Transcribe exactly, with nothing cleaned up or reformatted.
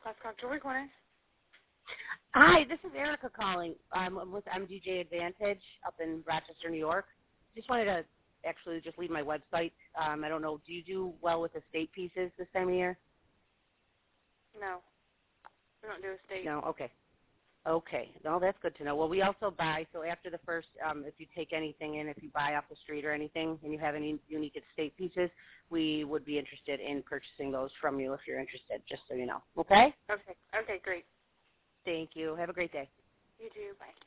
Glasscock Jewelry Corner. Hi, this is Erica calling. Um, I'm with M D J Advantage up in Rochester, New York. Just wanted to actually just leave my website. Um, I don't know, do you do well with estate pieces this time of year? No. We don't do estate. No? Okay. Okay. No, that's good to know. Well, we also buy, so after the first, um, if you take anything in, if you buy off the street or anything, and you have any unique estate pieces, we would be interested in purchasing those from you if you're interested, just so you know. Okay? Okay. Okay, great. Thank you. Have a great day. You too. Bye.